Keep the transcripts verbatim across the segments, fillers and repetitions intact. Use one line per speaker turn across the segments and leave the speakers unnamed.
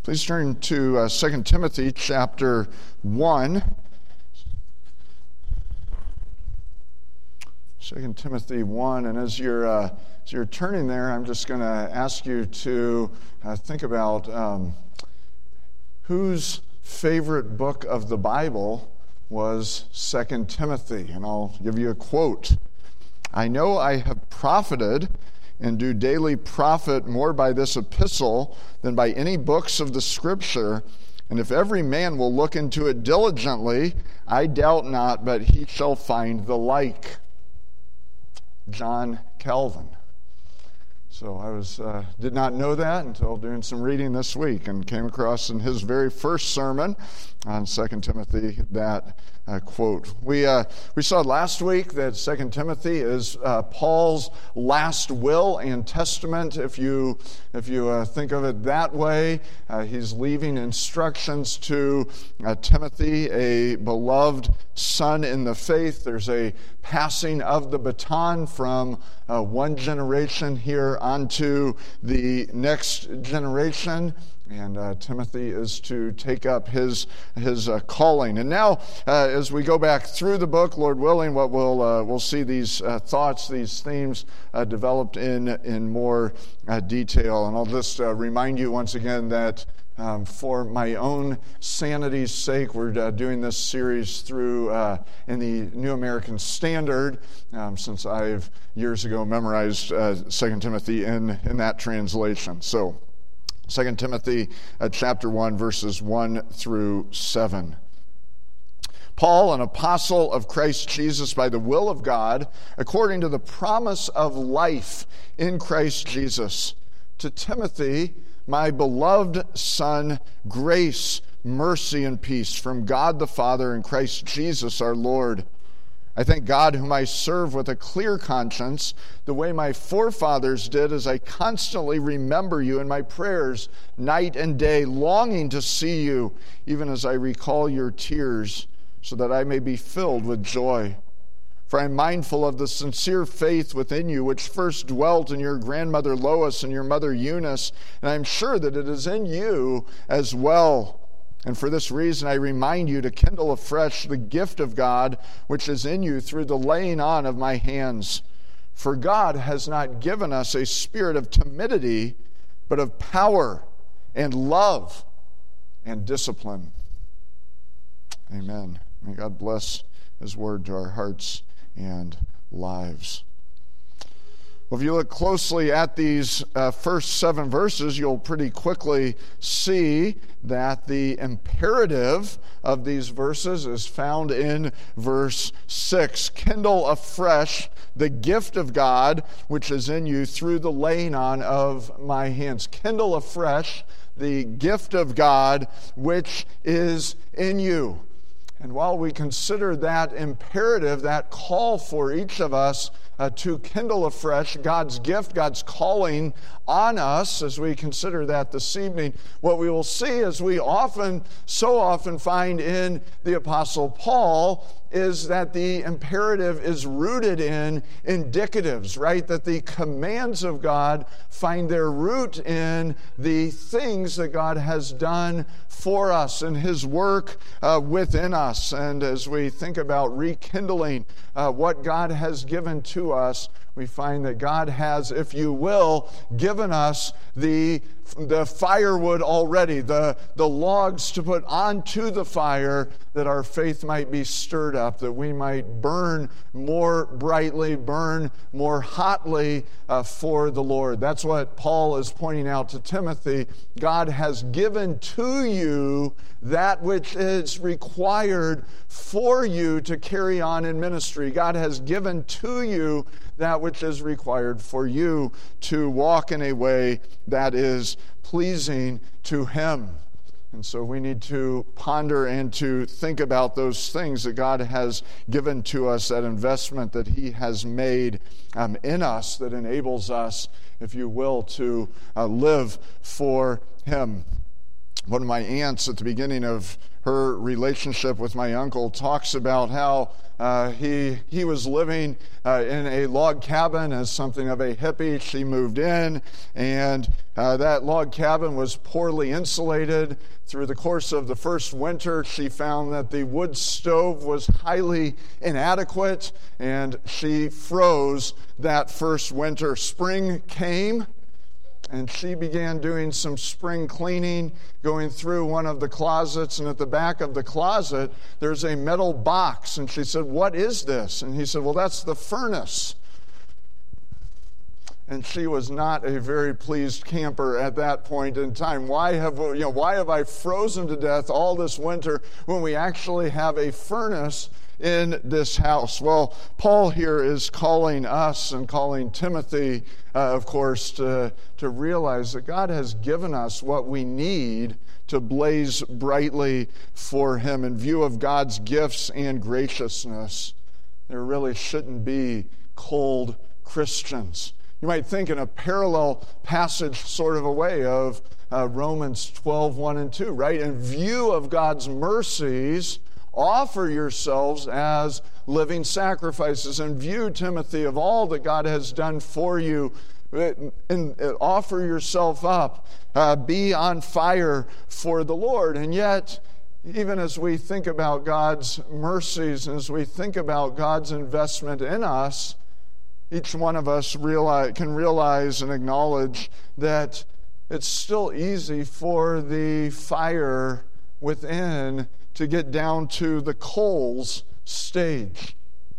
Please turn to uh, Second Timothy chapter one. Second Timothy one, and as you're uh, as you're turning there, I'm just going to ask you to uh, think about um, whose favorite book of the Bible was Second Timothy, and I'll give you a quote. "I know I have profited and do daily profit more by this epistle than by any books of the Scripture. And if every man will look into it diligently, I doubt not, but he shall find the like." John Calvin. So I was uh, did not know that until doing some reading this week, and came across in his very first sermon on Second Timothy that uh, quote. We uh, we saw last week that Second Timothy is uh, Paul's last will and testament. If you if you uh, think of it that way, uh, he's leaving instructions to uh, Timothy, a beloved son in the faith. There's a passing of the baton from uh, one generation here onto the next generation. And uh, Timothy is to take up his his uh, calling. And now, uh, as we go back through the book, Lord willing, what we'll uh, we'll see these uh, thoughts, these themes uh, developed in in more uh, detail. And I'll just uh, remind you once again that um, for my own sanity's sake, we're uh, doing this series through uh, in the New American Standard, um, since I've years ago memorized uh, Second Timothy in in that translation. So, Second Timothy uh, chapter one, verses one through seven. "Paul, an apostle of Christ Jesus by the will of God, according to the promise of life in Christ Jesus, to Timothy, my beloved son, grace, mercy, and peace from God the Father and Christ Jesus our Lord. I thank God, whom I serve with a clear conscience, the way my forefathers did, as I constantly remember you in my prayers night and day, longing to see you, even as I recall your tears, so that I may be filled with joy. For I am mindful of the sincere faith within you, which first dwelt in your grandmother Lois and your mother Eunice, and I am sure that it is in you as well. And for this reason I remind you to kindle afresh the gift of God which is in you through the laying on of my hands. For God has not given us a spirit of timidity, but of power and love and discipline." Amen. May God bless His word to our hearts and lives. Well, if you look closely at these uh, first seven verses, you'll pretty quickly see that the imperative of these verses is found in verse six. "Kindle afresh the gift of God which is in you through the laying on of my hands." Kindle afresh the gift of God which is in you. And while we consider that imperative, that call for each of us uh, to kindle afresh God's gift, God's calling on us, as we consider that this evening, what we will see, as we often, so often find in the Apostle Paul, is that the imperative is rooted in indicatives, right? That the commands of God find their root in the things that God has done for us and His work uh, within us. And as we think about rekindling uh, what God has given to us, we find that God has, if you will, given us the, the firewood already, the, the logs to put onto the fire, that our faith might be stirred up, that we might burn more brightly, burn more hotly uh, for the Lord. That's what Paul is pointing out to Timothy. God has given to you that which is required for you to carry on in ministry. God has given to you that which is required for you to walk in a way that is pleasing to Him. And so we need to ponder and to think about those things that God has given to us, that investment that He has made um, in us that enables us, if you will, to uh, live for Him. one of my aunts at the beginning of her relationship with my uncle talks about how uh, he he was living uh, in a log cabin as something of a hippie. She moved in, and uh, that log cabin was poorly insulated. Through the course of the first winter, she found that the wood stove was highly inadequate, and she froze that first winter. Spring came, and she began doing some spring cleaning, going through one of the closets, and at the back of the closet, there's a metal box. And she said, "What is this?" And he said, "Well, that's the furnace." And she was not a very pleased camper at that point in time. Why have, you know, why have I frozen to death all this winter when we actually have a furnace in this house? Well, Paul here is calling us and calling Timothy, uh, of course, to, to realize that God has given us what we need to blaze brightly for Him. In view of God's gifts and graciousness, there really shouldn't be cold Christians. You might think in a parallel passage sort of a way of uh, Romans twelve, one and two, right? In view of God's mercies, offer yourselves as living sacrifices. In view, Timothy, of all that God has done for you, and offer yourself up. Uh, be on fire for the Lord. And yet, even as we think about God's mercies, and as we think about God's investment in us, each one of us realize, can realize and acknowledge that it's still easy for the fire within to get down to the coals stage.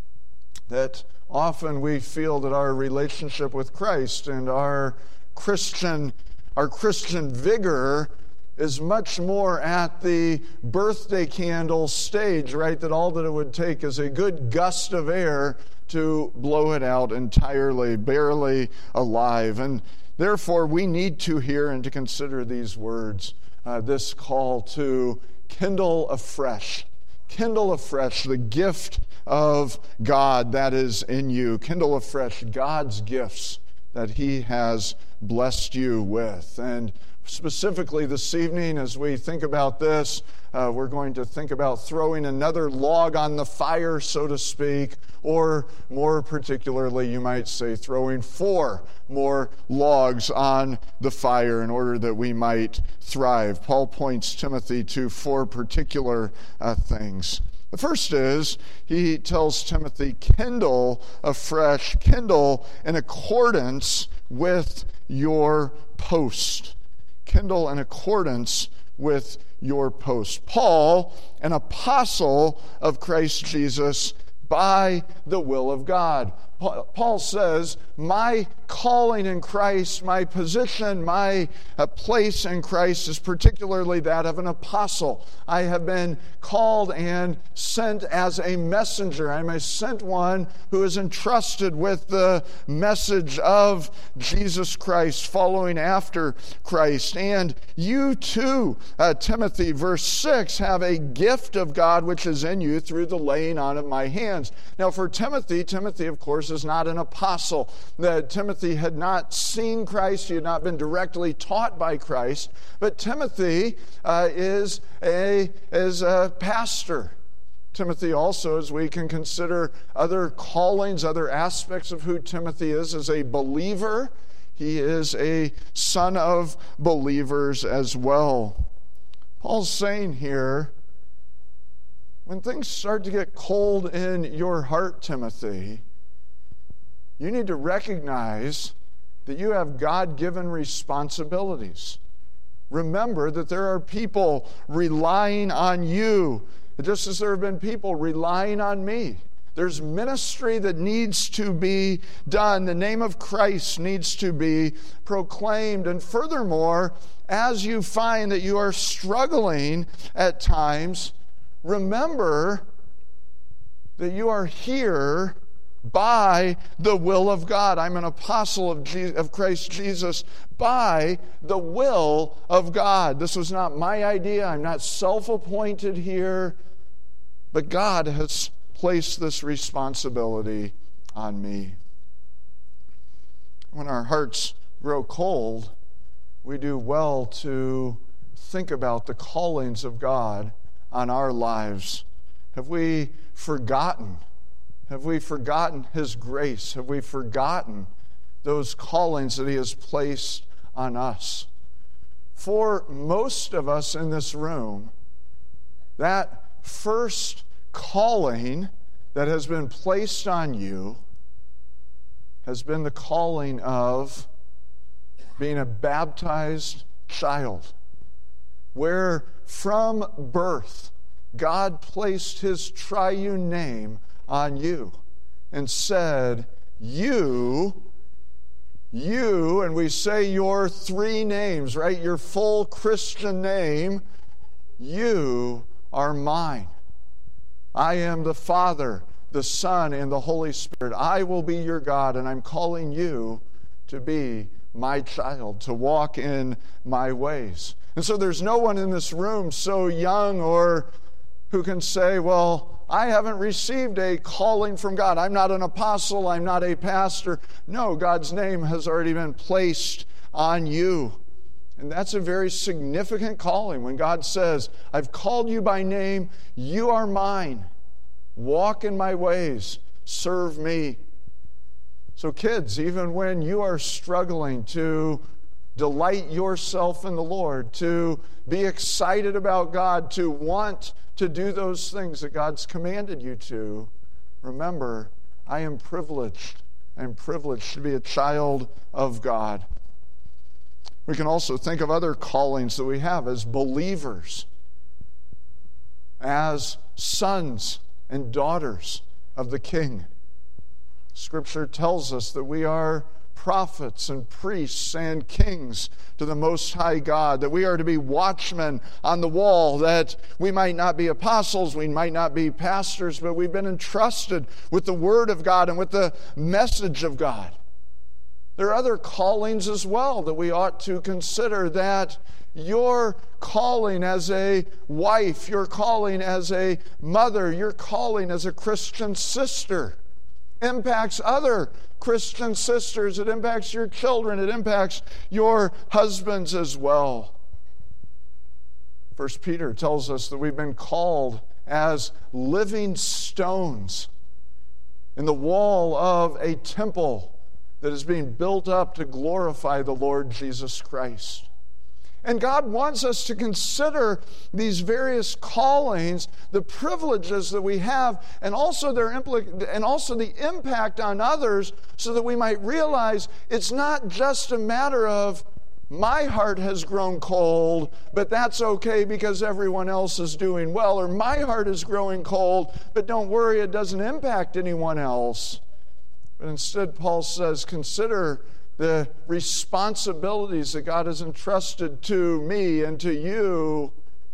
That often we feel that our relationship with Christ and our Christian, our Christian vigor is much more at the birthday candle stage, right? That all that it would take is a good gust of air to blow it out entirely, barely alive. And therefore, we need to hear and to consider these words, uh, this call to kindle afresh. Kindle afresh the gift of God that is in you. Kindle afresh God's gifts that He has blessed you with. And specifically this evening, as we think about this, uh, we're going to think about throwing another log on the fire, so to speak, or more particularly, you might say, throwing four more logs on the fire in order that we might thrive. Paul points Timothy to four particular uh, things. The first is, he tells Timothy, kindle afresh, kindle in accordance with your post. Kindle in accordance with your post. Paul, an apostle of Christ Jesus by the will of God. Paul says, my calling in Christ, my position, my uh, place in Christ is particularly that of an apostle. I have been called and sent as a messenger. I'm a sent one who is entrusted with the message of Jesus Christ, following after Christ. And you too, uh, Timothy, verse six, have a gift of God which is in you through the laying on of my hands. Now for Timothy, Timothy, of course, is not an apostle. That Timothy had not seen Christ, he had not been directly taught by Christ, but Timothy uh, is a is a pastor. Timothy also, as we can consider other callings, other aspects of who Timothy is, is a believer. He is a son of believers as well. Paul's saying here, when things start to get cold in your heart, Timothy, you need to recognize that you have God-given responsibilities. Remember that there are people relying on you, just as there have been people relying on me. There's ministry that needs to be done. The name of Christ needs to be proclaimed. And furthermore, as you find that you are struggling at times, remember that you are here by the will of God. I'm an apostle of, Jesus, of Christ Jesus by the will of God. This was not my idea. I'm not self-appointed here, but God has placed this responsibility on me. When our hearts grow cold, we do well to think about the callings of God on our lives? Have we forgotten? Have we forgotten His grace? Have we forgotten those callings that He has placed on us? For most of us in this room, that first calling that has been placed on you has been the calling of being a baptized child, where from birth God placed His triune name on you and said, you, you, and we say your three names, right? Your full Christian name, you are mine. I am the Father, the Son, and the Holy Spirit. I will be your God, and I'm calling you to be my child, to walk in my ways. And so there's no one in this room so young or who can say, well, I haven't received a calling from God. I'm not an apostle. I'm not a pastor. No, God's name has already been placed on you. And that's a very significant calling. When God says, I've called you by name, you are mine. Walk in my ways. Serve me. So kids, even when you are struggling to delight yourself in the Lord, to be excited about God, to want to do those things that God's commanded you to, remember, I am privileged. I am privileged to be a child of God. We can also think of other callings that we have as believers, as sons and daughters of the King. Scripture tells us that we are prophets and priests and kings to the Most High God, that we are to be watchmen on the wall, that we might not be apostles, we might not be pastors, but we've been entrusted with the Word of God and with the message of God. There are other callings as well that we ought to consider, that your calling as a wife, your calling as a mother, your calling as a Christian sister impacts other Christian sisters. It impacts your children. It impacts your husbands as well. First Peter tells us that we've been called as living stones in the wall of a temple that is being built up to glorify the Lord Jesus Christ. And God wants us to consider these various callings, the privileges that we have, and also their impl- and also the impact on others, so that we might realize it's not just a matter of my heart has grown cold, but that's okay because everyone else is doing well, or my heart is growing cold, but don't worry, it doesn't impact anyone else. But instead, Paul says, consider the responsibilities that God has entrusted to me and to you,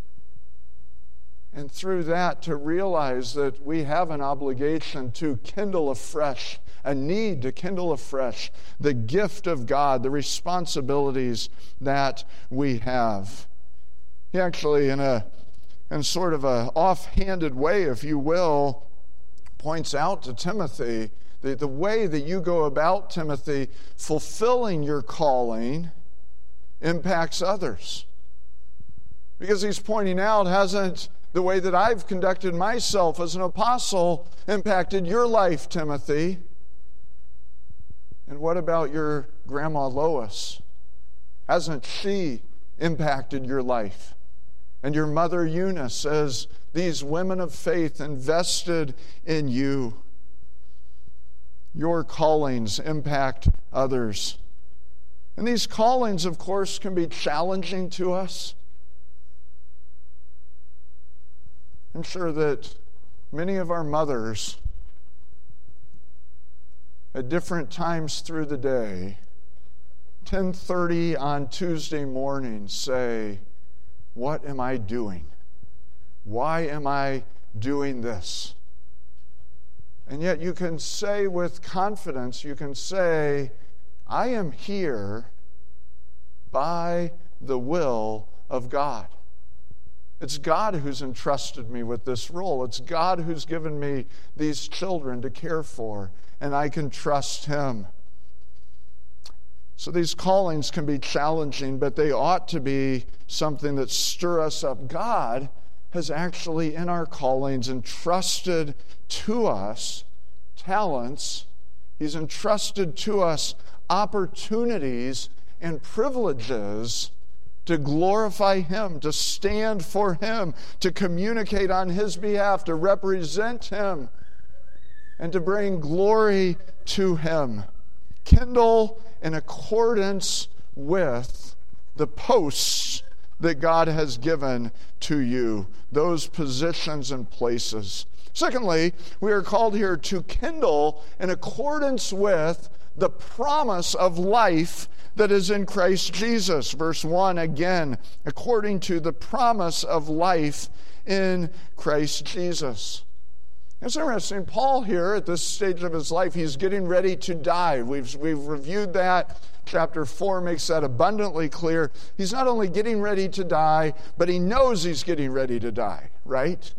and through that to realize that we have an obligation to kindle afresh, a need to kindle afresh the gift of God, the responsibilities that we have. He actually, in a in sort of a offhanded way, if you will, points out to Timothy The, the way that you go about, Timothy, fulfilling your calling impacts others. Because he's pointing out, hasn't the way that I've conducted myself as an apostle impacted your life, Timothy? And what about your grandma Lois? Hasn't she impacted your life? And your mother Eunice, as these women of faith invested in you? Your callings impact others. And these callings, of course, can be challenging to us. I'm sure that many of our mothers, at different times through the day, ten thirty on Tuesday morning, say, what am I doing? Why am I doing this? And yet you can say with confidence, you can say, I am here by the will of God. It's God who's entrusted me with this role. It's God who's given me these children to care for, and I can trust Him. So these callings can be challenging, but they ought to be something that stir us up. God has actually, in our callings, entrusted to us talents. He's entrusted to us opportunities and privileges to glorify Him, to stand for Him, to communicate on His behalf, to represent Him, and to bring glory to Him. Kindle in accordance with the posts that God has given to you, those positions and places. Secondly, we are called here to kindle in accordance with the promise of life that is in Christ Jesus. Verse one again, according to the promise of life in Christ Jesus. It's interesting, Paul here at this stage of his life, he's getting ready to die. We've, we've reviewed that. Chapter four makes that abundantly clear. He's not only getting ready to die, but he knows he's getting ready to die, right?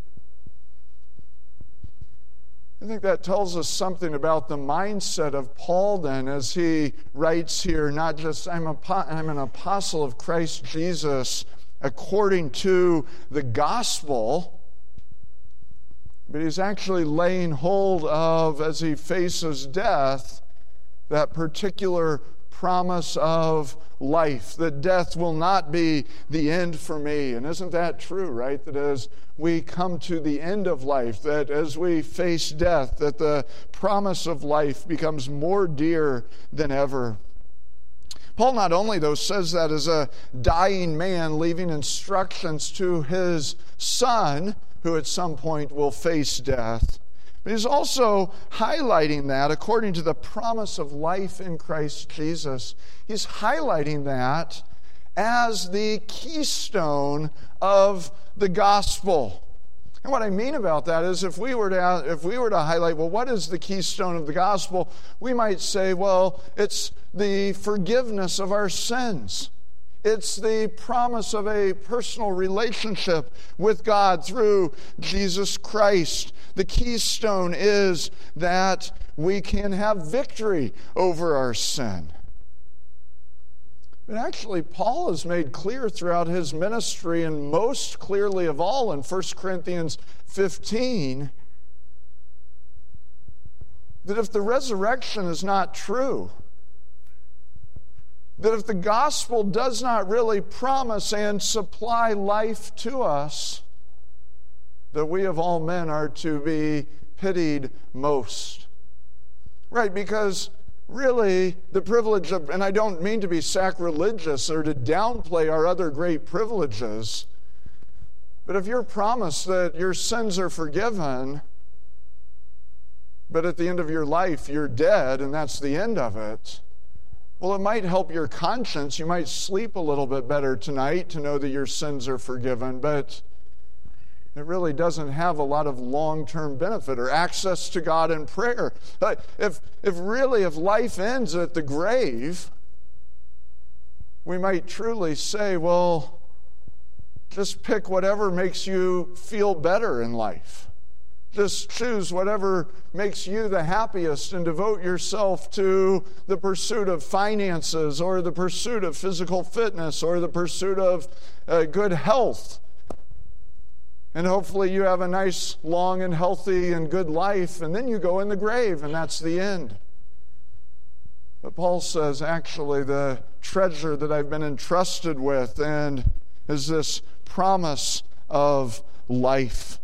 I think that tells us something about the mindset of Paul then as he writes here, not just, I'm, a, I'm an apostle of Christ Jesus according to the gospel, but he's actually laying hold of, as he faces death, that particular promise of life, that death will not be the end for me. And isn't that true, right? That as we come to the end of life, that as we face death, that the promise of life becomes more dear than ever. Paul not only, though, says that as a dying man, leaving instructions to his son, who at some point will face death, but he's also highlighting that according to the promise of life in Christ Jesus. He's highlighting that as the keystone of the gospel. And what I mean about that is if we were to if we were to highlight, well, what is the keystone of the gospel? We might say, well, it's the forgiveness of our sins. It's the promise of a personal relationship with God through Jesus Christ. The keystone is that we can have victory over our sin. But actually, Paul has made clear throughout his ministry, and most clearly of all in First Corinthians fifteen, that if the resurrection is not true, that if the gospel does not really promise and supply life to us, that we of all men are to be pitied most. Right, because really the privilege of, and I don't mean to be sacrilegious or to downplay our other great privileges, but if you're promised that your sins are forgiven, but at the end of your life you're dead and that's the end of it, well, it might help your conscience. You might sleep a little bit better tonight to know that your sins are forgiven, but it really doesn't have a lot of long-term benefit or access to God in prayer. But if, if really, if life ends at the grave, we might truly say, well, just pick whatever makes you feel better in life. Just choose whatever makes you the happiest and devote yourself to the pursuit of finances or the pursuit of physical fitness or the pursuit of uh, good health. And hopefully you have a nice, long, and healthy and good life, and then you go in the grave, and that's the end. But Paul says, actually, the treasure that I've been entrusted with and is this promise of life.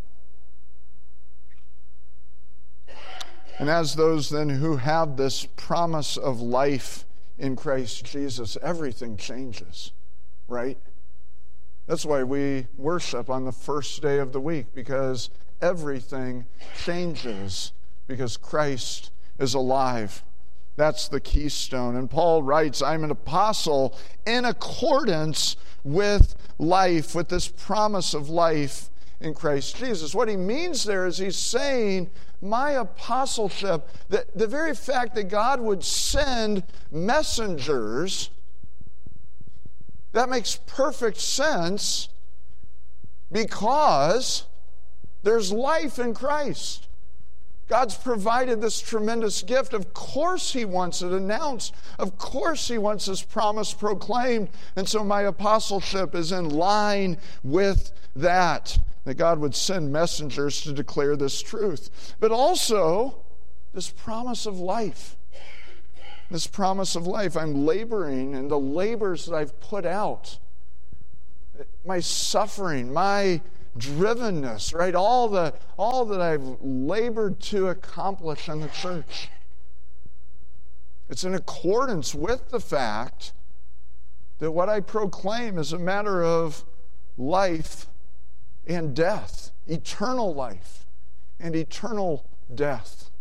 And as those then who have this promise of life in Christ Jesus, everything changes, right? That's why we worship on the first day of the week, because everything changes because Christ is alive. That's the keystone. And Paul writes, I'm an apostle in accordance with life, with this promise of life in Christ Jesus. What he means there is he's saying, my apostleship, the, the very fact that God would send messengers, that makes perfect sense because there's life in Christ. God's provided this tremendous gift. Of course He wants it announced. Of course He wants His promise proclaimed. And so my apostleship is in line with that, that God would send messengers to declare this truth. But also, this promise of life. This promise of life. I'm laboring in the labors that I've put out. My suffering, my drivenness, right? All the all that I've labored to accomplish in the church. It's in accordance with the fact that what I proclaim is a matter of life and death, eternal life and eternal death.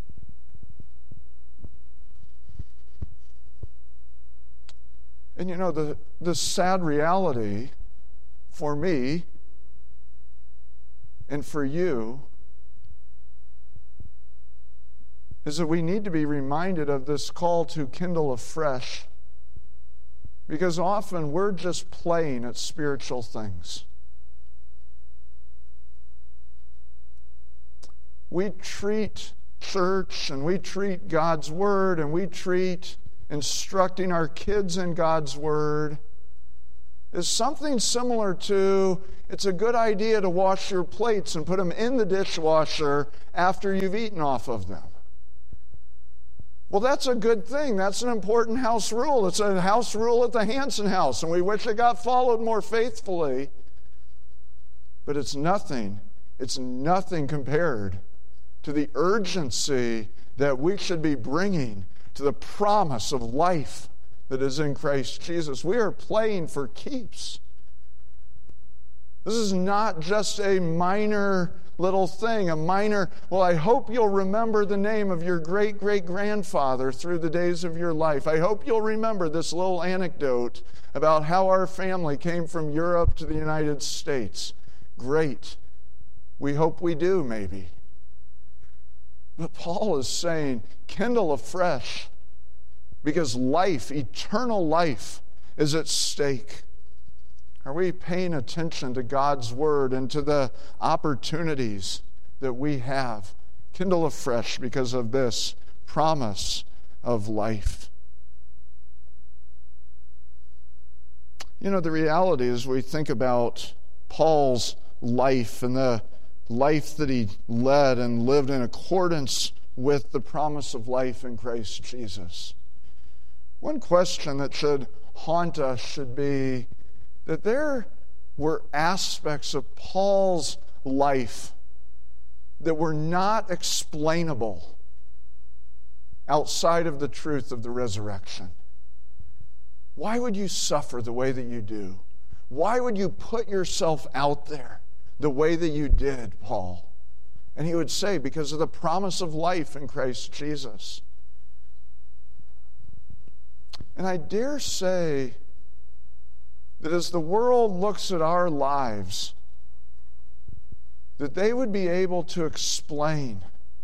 And you know, the, the sad reality for me and for you is that we need to be reminded of this call to kindle afresh, because often we're just playing at spiritual things. We treat church and we treat God's Word and we treat instructing our kids in God's Word is something similar to, it's a good idea to wash your plates and put them in the dishwasher after you've eaten off of them. Well, that's a good thing. That's an important house rule. It's a house rule at the Hansen house, and we wish it got followed more faithfully. But it's nothing, it's nothing compared to the urgency that we should be bringing to the promise of life that is in Christ Jesus. We are playing for keeps. This is not just a minor little thing, a minor, well, I hope you'll remember the name of your great-great-grandfather through the days of your life. I hope you'll remember this little anecdote about how our family came from Europe to the United States. Great. We hope we do, maybe. But Paul is saying, kindle afresh, because life, eternal life, is at stake. Are we paying attention to God's Word and to the opportunities that we have? Kindle afresh because of this promise of life. You know, the reality is we think about Paul's life and the life that he led and lived in accordance with the promise of life in Christ Jesus. One question that should haunt us should be that there were aspects of Paul's life that were not explainable outside of the truth of the resurrection. Why would you suffer the way that you do? Why would you put yourself out there the way that you did, Paul? And he would say, because of the promise of life in Christ Jesus. And I dare say that as the world looks at our lives, that they would be able to explain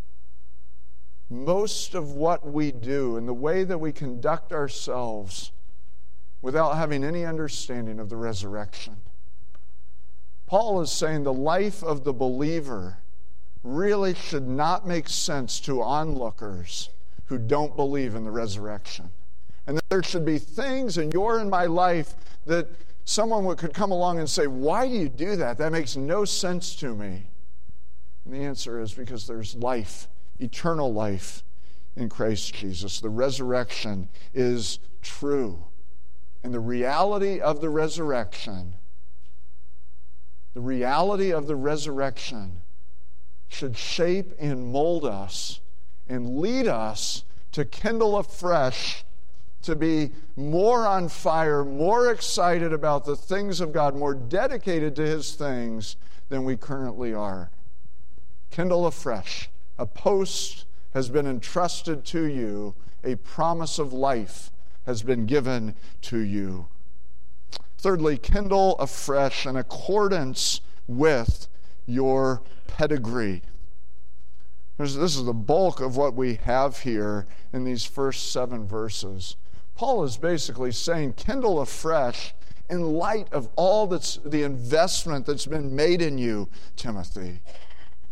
most of what we do and the way that we conduct ourselves without having any understanding of the resurrection. Paul is saying the life of the believer really should not make sense to onlookers who don't believe in the resurrection. And that there should be things in your and my life that someone could come along and say, why do you do that? That makes no sense to me. And the answer is because there's life, eternal life in Christ Jesus. The resurrection is true. And the reality of the resurrection, the reality of the resurrection should shape and mold us and lead us to kindle afresh, to be more on fire, more excited about the things of God, more dedicated to His things than we currently are. Kindle afresh. A post has been entrusted to you. A promise of life has been given to you. Thirdly, kindle afresh in accordance with your pedigree. This is the bulk of what we have here in these first seven verses. Paul is basically saying, kindle afresh in light of all that's the investment that's been made in you, Timothy.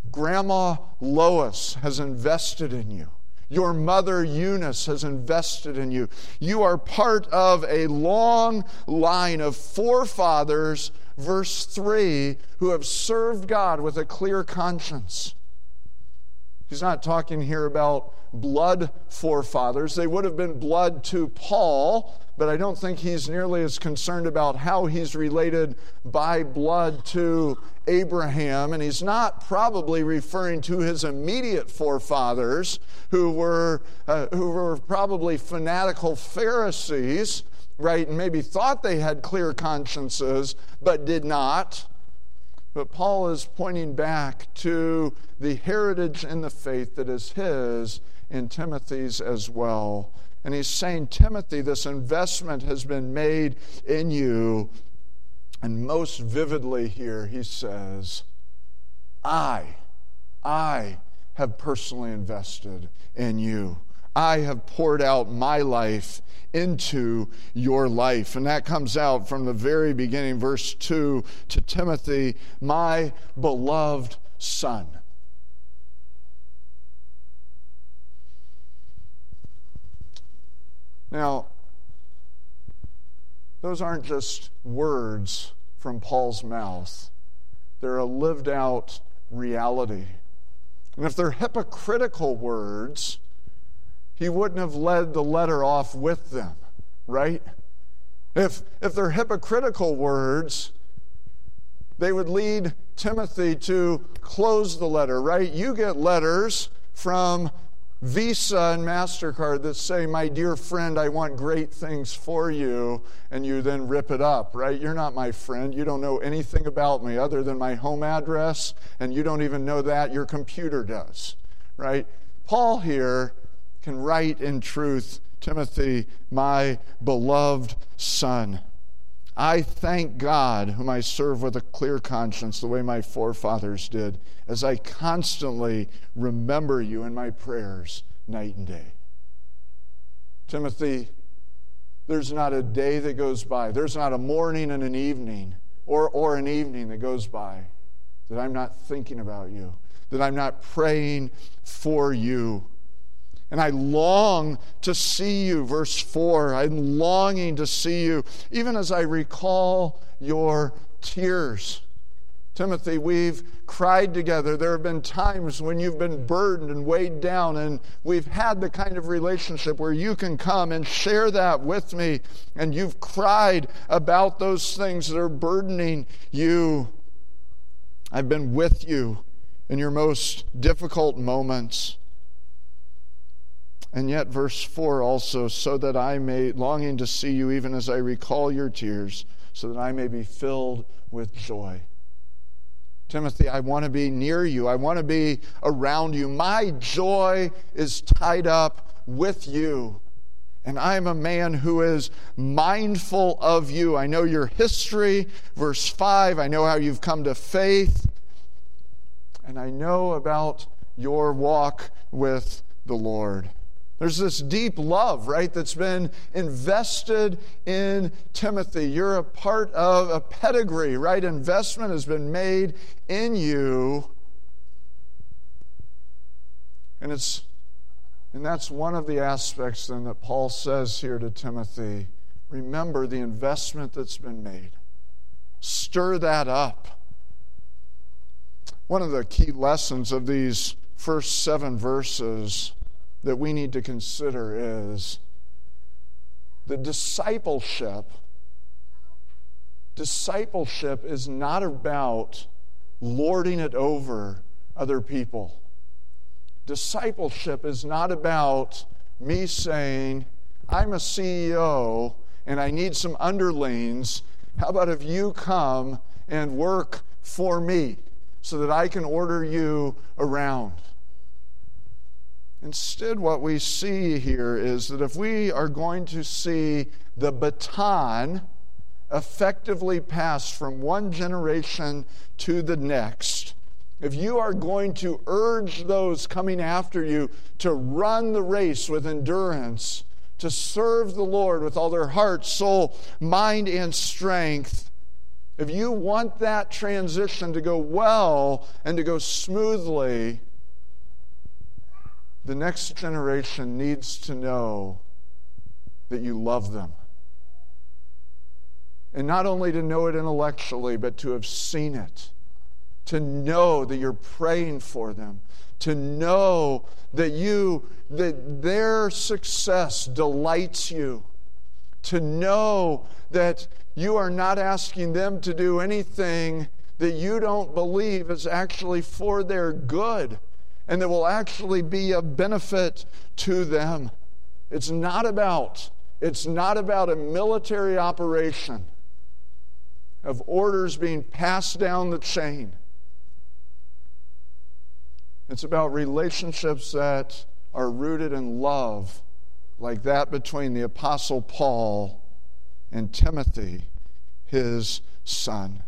Grandma Lois has invested in you. Your mother Eunice has invested in you. You are part of a long line of forefathers, verse three, who have served God with a clear conscience. He's not talking here about blood forefathers. They would have been blood to Paul, but I don't think he's nearly as concerned about how he's related by blood to Abraham. And he's not probably referring to his immediate forefathers who were, uh, who were probably fanatical Pharisees, right, and maybe thought they had clear consciences, but did not. But Paul is pointing back to the heritage in the faith that is his in Timothy's as well. And he's saying, Timothy, this investment has been made in you. And most vividly here, he says, I, I have personally invested in you. I have poured out my life into your life. And that comes out from the very beginning, verse two, to Timothy, my beloved son. Now, those aren't just words from Paul's mouth. They're a lived out reality. And if they're hypocritical words, he wouldn't have led the letter off with them, right? If, if they're hypocritical words, they would lead Timothy to close the letter, right? You get letters from Visa and MasterCard that say, my dear friend, I want great things for you, and you then rip it up, right? You're not my friend. You don't know anything about me other than my home address, and you don't even know that. Your computer does, right? Paul here can write in truth, Timothy, my beloved son. I thank God, whom I serve with a clear conscience, the way my forefathers did, as I constantly remember you in my prayers night and day. Timothy, there's not a day that goes by, there's not a morning and an evening, or, or an evening that goes by, that I'm not thinking about you, that I'm not praying for you. And I long to see you, verse four. I'm longing to see you, even as I recall your tears. Timothy, we've cried together. There have been times when you've been burdened and weighed down, and we've had the kind of relationship where you can come and share that with me, and you've cried about those things that are burdening you. I've been with you in your most difficult moments. And yet, verse four also, so that I may, longing to see you even as I recall your tears, so that I may be filled with joy. Timothy, I want to be near you. I want to be around you. My joy is tied up with you. And I'm a man who is mindful of you. I know your history, verse five. I know how you've come to faith. And I know about your walk with the Lord. There's this deep love, right, that's been invested in Timothy. You're a part of a pedigree, right? Investment has been made in you. And it's and that's one of the aspects then that Paul says here to Timothy. Remember the investment that's been made. Stir that up. One of the key lessons of these first seven verses that we need to consider is the discipleship. Discipleship is not about lording it over other people. Discipleship is not about me saying, I'm a C E O and I need some underlings. How about if you come and work for me so that I can order you around? Instead, what we see here is that if we are going to see the baton effectively passed from one generation to the next, if you are going to urge those coming after you to run the race with endurance, to serve the Lord with all their heart, soul, mind, and strength, if you want that transition to go well and to go smoothly, the next generation needs to know that you love them. And not only to know it intellectually, but to have seen it. To know that you're praying for them. To know that you, that their success delights you. To know that you are not asking them to do anything that you don't believe is actually for their good and that will actually be of benefit to them. It's not about, it's not about a military operation of orders being passed down the chain. It's about relationships that are rooted in love, like that between the Apostle Paul and Timothy, his son.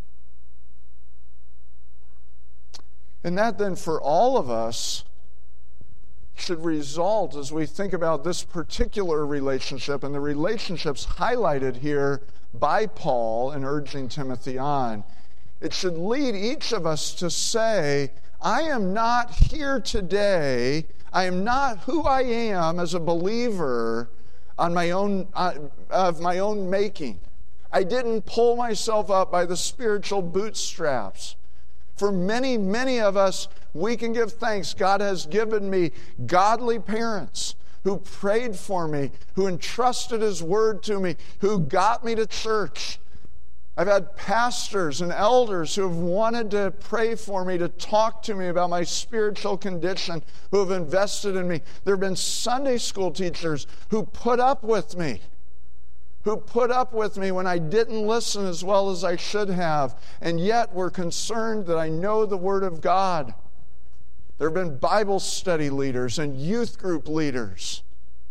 And that then for all of us should result, as we think about this particular relationship and the relationships highlighted here by Paul in urging Timothy on, it should lead each of us to say, I am not here today, I am not who I am as a believer on my own, uh, of my own making. I didn't pull myself up by the spiritual bootstraps. For many, many of us, we can give thanks. God has given me godly parents who prayed for me, who entrusted His Word to me, who got me to church. I've had pastors and elders who have wanted to pray for me, to talk to me about my spiritual condition, who have invested in me. There have been Sunday school teachers who put up with me, who put up with me when I didn't listen as well as I should have, and yet were concerned that I know the Word of God. There have been Bible study leaders and youth group leaders.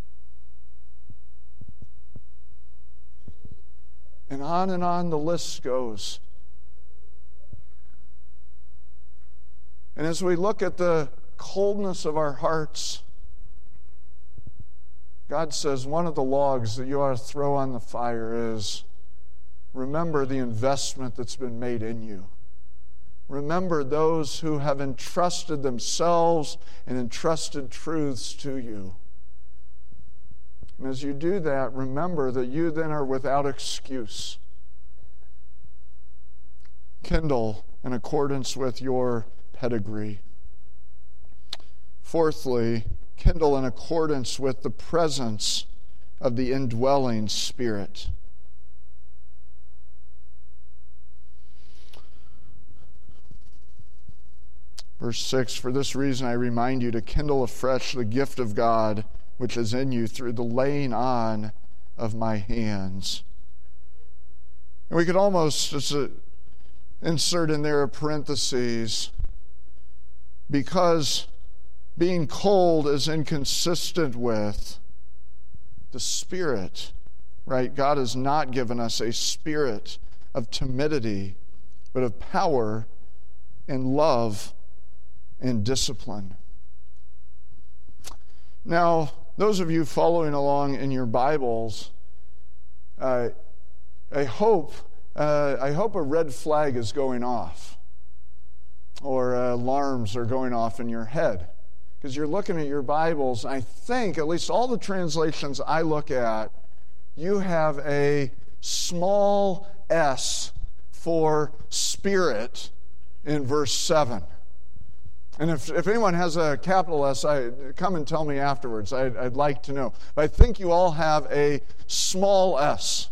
And on and on the list goes. And as we look at the coldness of our hearts, God says one of the logs that you ought to throw on the fire is, remember the investment that's been made in you. Remember those who have entrusted themselves and entrusted truths to you. And as you do that, remember that you then are without excuse. Kindle in accordance with your pedigree. Fourthly, kindle in accordance with the presence of the indwelling Spirit. Verse six, for this reason I remind you to kindle afresh the gift of God which is in you through the laying on of my hands. And we could almost just uh, insert in there a parenthesis, because being cold is inconsistent with the Spirit, right? God has not given us a spirit of timidity, but of power and love and discipline. Now, those of you following along in your Bibles, uh, I hope uh, I hope a red flag is going off, or uh, alarms are going off in your head, because you're looking at your Bibles. I think, at least all the translations I look at, you have a small s for Spirit in verse seven. And if, if anyone has a capital S, I, come and tell me afterwards. I'd, I'd like to know. But I think you all have a small s.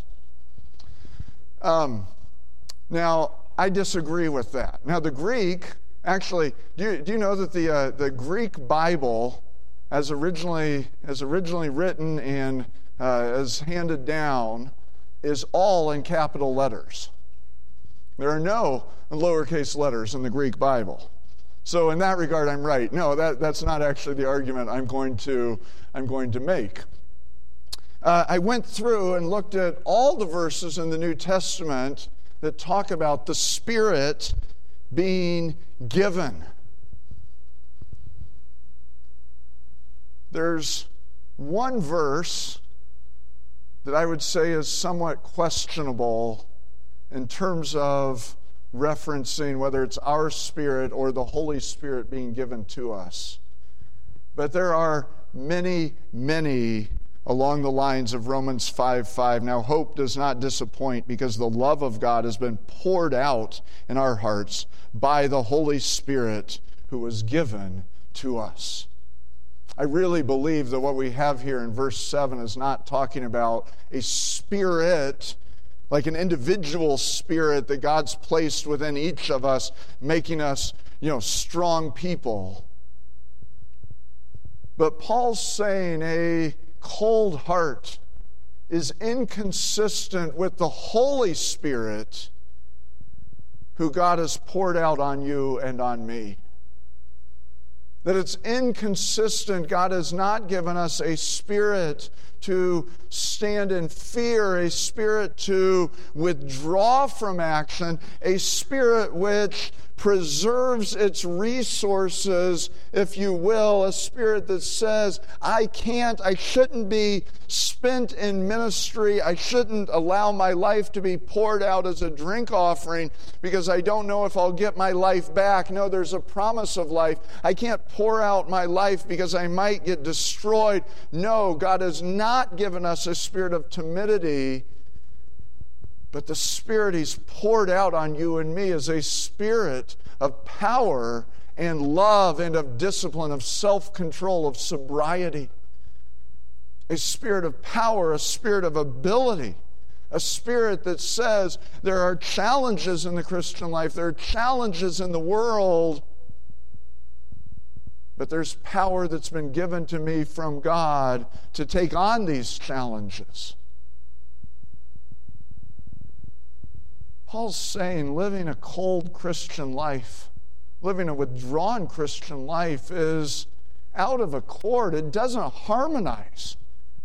Um, now, I disagree with that. Now, the Greek, actually, do you, do you know that the uh, the Greek Bible, as originally as originally written and uh, as handed down, is all in capital letters. There are no lowercase letters in the Greek Bible. So in that regard, I'm right. No, that, that's not actually the argument I'm going to, I'm going to make. Uh, I went through and looked at all the verses in the New Testament that talk about the Spirit being given. There's one verse that I would say is somewhat questionable in terms of referencing whether it's our spirit or the Holy Spirit being given to us. But there are many, many along the lines of Romans five five. Now, hope does not disappoint because the love of God has been poured out in our hearts by the Holy Spirit who was given to us. I really believe that what we have here in verse seven is not talking about a spirit, like an individual spirit that God's placed within each of us, making us, you know, strong people. But Paul's saying a cold heart is inconsistent with the Holy Spirit who God has poured out on you and on me. That it's inconsistent. God has not given us a spirit to stand in fear, a spirit to withdraw from action, a spirit which preserves its resources, if you will, a spirit that says, I can't, I shouldn't be spent in ministry, I shouldn't allow my life to be poured out as a drink offering because I don't know if I'll get my life back. No, there's a promise of life. I can't pour out my life because I might get destroyed. No, God has not given us a spirit of timidity, but the Spirit He's poured out on you and me is a spirit of power and love and of discipline, of self-control, of sobriety. A spirit of power, a spirit of ability, a spirit that says there are challenges in the Christian life, there are challenges in the world, but there's power that's been given to me from God to take on these challenges. Paul's saying living a cold Christian life, living a withdrawn Christian life is out of accord. It doesn't harmonize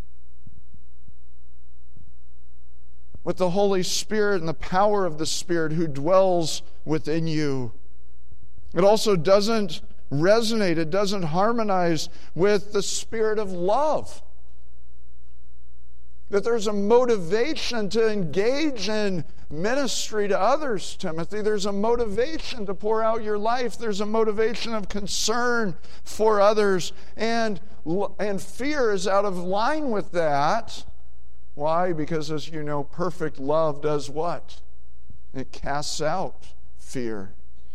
with the Holy Spirit and the power of the Spirit who dwells within you. It also doesn't resonate, it doesn't harmonize with the spirit of love. That there's a motivation to engage in ministry to others, Timothy. There's a motivation to pour out your life. There's a motivation of concern for others. And, and fear is out of line with that. Why? Because, as you know, perfect love does what? It casts out fear.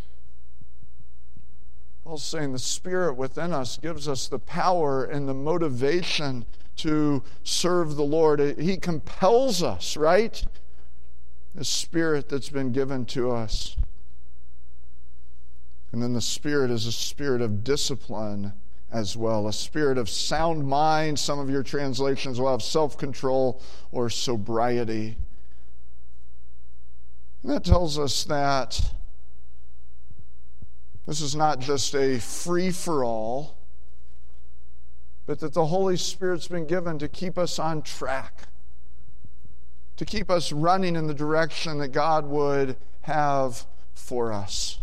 Paul's saying the Spirit within us gives us the power and the motivation to serve the Lord. He compels us, right? The Spirit that's been given to us. And then the Spirit is a spirit of discipline as well, a spirit of sound mind. Some of your translations will have self-control or sobriety. And that tells us that this is not just a free-for-all, but that the Holy Spirit's been given to keep us on track, to keep us running in the direction that God would have for us.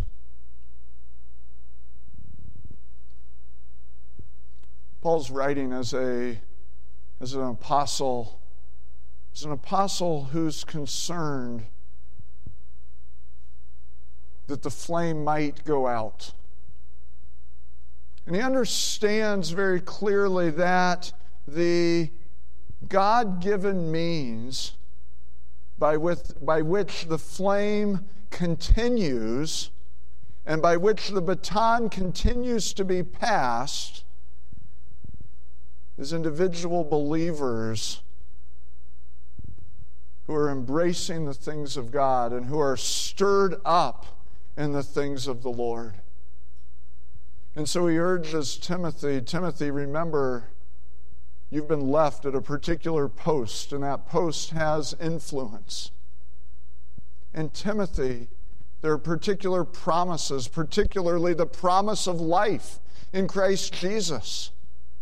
Paul's writing as a as an apostle, as an apostle who's concerned that the flame might go out. And he understands very clearly that the God-given means by, with, by which the flame continues and by which the baton continues to be passed is individual believers who are embracing the things of God and who are stirred up in the things of the Lord. And so he urges Timothy, Timothy, remember, you've been left at a particular post, and that post has influence. And Timothy, there are particular promises, particularly the promise of life in Christ Jesus.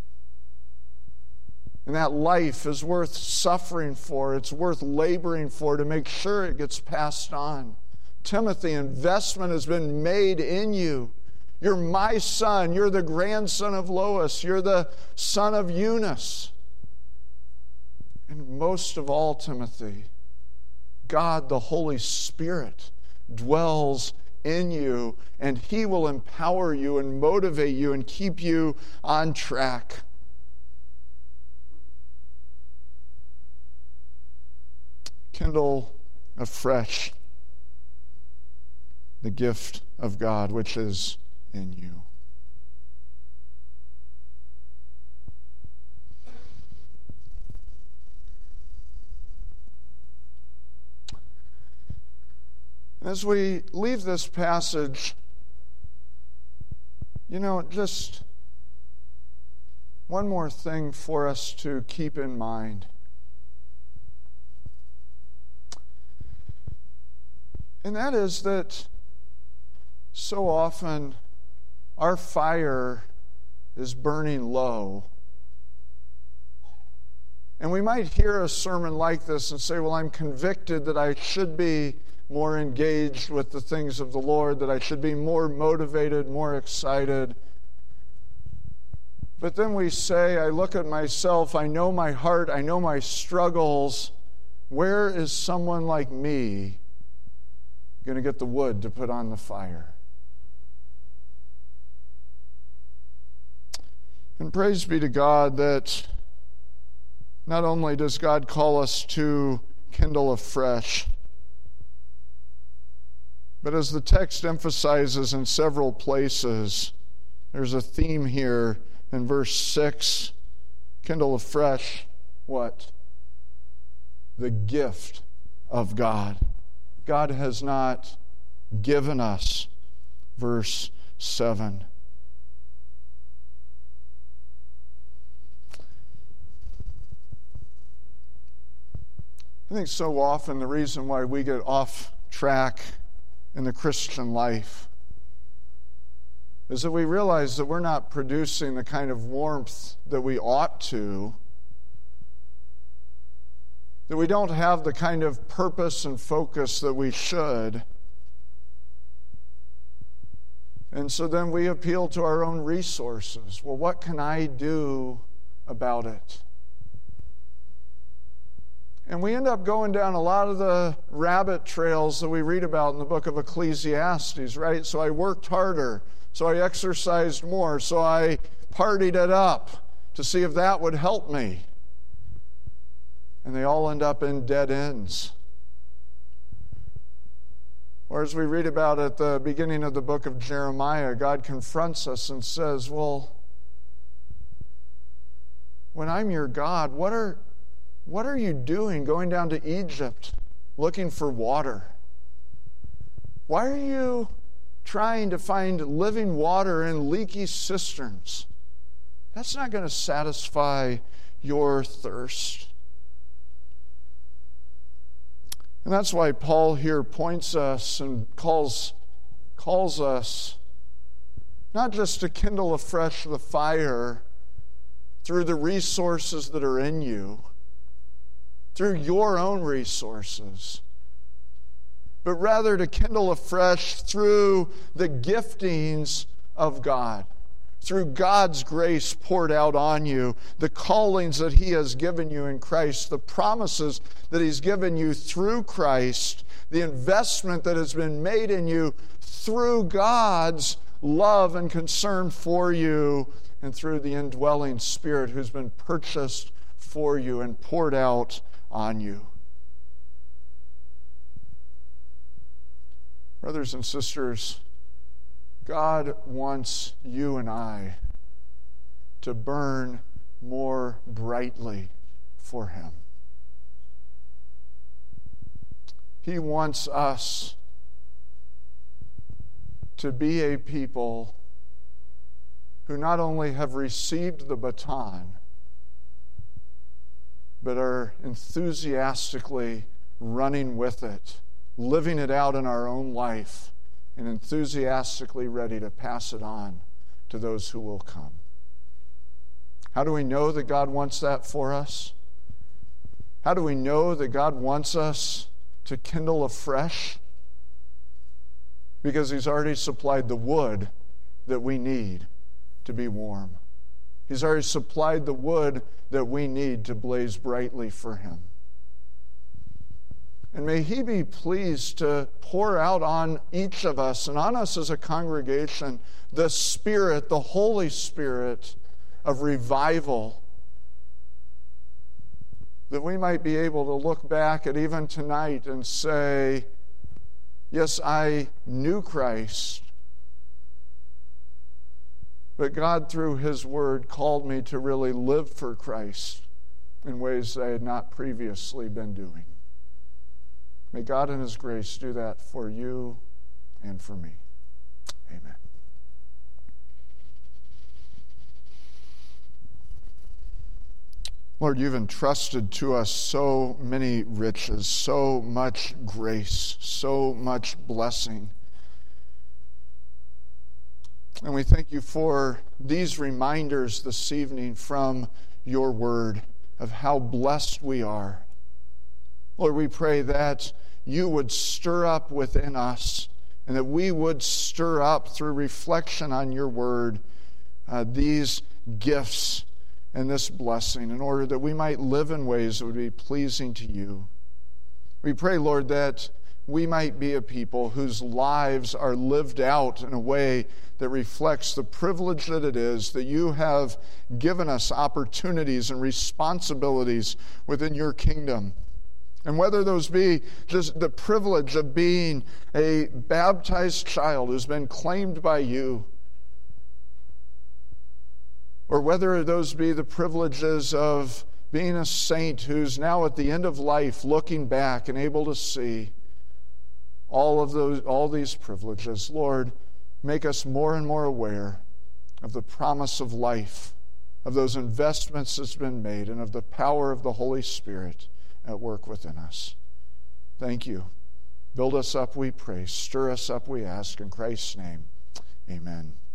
And that life is worth suffering for. It's worth laboring for to make sure it gets passed on. Timothy, investment has been made in you. You're my son. You're the grandson of Lois. You're the son of Eunice. And most of all, Timothy, God, the Holy Spirit, dwells in you, and He will empower you and motivate you and keep you on track. Kindle afresh the gift of God which is in you. As we leave this passage, you know, just one more thing for us to keep in mind. And that is that so often our fire is burning low. And we might hear a sermon like this and say, well, I'm convicted that I should be more engaged with the things of the Lord, that I should be more motivated, more excited. But then we say, I look at myself, I know my heart, I know my struggles. Where is someone like me going to get the wood to put on the fire? And praise be to God that not only does God call us to kindle afresh, but as the text emphasizes in several places, there's a theme here in verse six. Kindle afresh, what? The gift of God. God has not given us. Verse seven. I think so often the reason why we get off track in the Christian life is that we realize that we're not producing the kind of warmth that we ought to, that we don't have the kind of purpose and focus that we should. And so then we appeal to our own resources. Well, what can I do about it? And we end up going down a lot of the rabbit trails that we read about in the book of Ecclesiastes, right? So I worked harder, so I exercised more, so I partied it up to see if that would help me. And they all end up in dead ends. Or as we read about at the beginning of the book of Jeremiah, God confronts us and says, well, when I'm your God, what are What are you doing going down to Egypt looking for water? Why are you trying to find living water in leaky cisterns? That's not going to satisfy your thirst. And that's why Paul here points us and calls, calls us not just to kindle afresh the fire through the resources that are in you, through your own resources, but rather to kindle afresh through the giftings of God, through God's grace poured out on you, the callings that He has given you in Christ, the promises that He's given you through Christ, the investment that has been made in you through God's love and concern for you, and through the indwelling Spirit who's been purchased for you and poured out on you. Brothers and sisters, God wants you and I to burn more brightly for Him. He wants us to be a people who not only have received the baton, but are enthusiastically running with it, living it out in our own life, and enthusiastically ready to pass it on to those who will come. How do we know that God wants that for us? How do we know that God wants us to kindle afresh? Because He's already supplied the wood that we need to be warm. He's already supplied the wood that we need to blaze brightly for Him. And may He be pleased to pour out on each of us and on us as a congregation the Spirit, the Holy Spirit of revival, that we might be able to look back at even tonight and say, yes, I knew Christ, but God, through His Word, called me to really live for Christ in ways I had not previously been doing. May God in His grace do that for you and for me. Amen. Lord, you've entrusted to us so many riches, so much grace, so much blessing. And we thank you for these reminders this evening from your word of how blessed we are. Lord, we pray that you would stir up within us and that we would stir up through reflection on your word uh, these gifts and this blessing in order that we might live in ways that would be pleasing to you. We pray, Lord, that we might be a people whose lives are lived out in a way that reflects the privilege that it is that you have given us opportunities and responsibilities within your kingdom. And whether those be just the privilege of being a baptized child who's been claimed by you, or whether those be the privileges of being a saint who's now at the end of life looking back and able to see all of those, all these privileges, Lord, make us more and more aware of the promise of life, of those investments that's been made, and of the power of the Holy Spirit at work within us. Thank you. Build us up, we pray. Stir us up, we ask. In Christ's name, amen.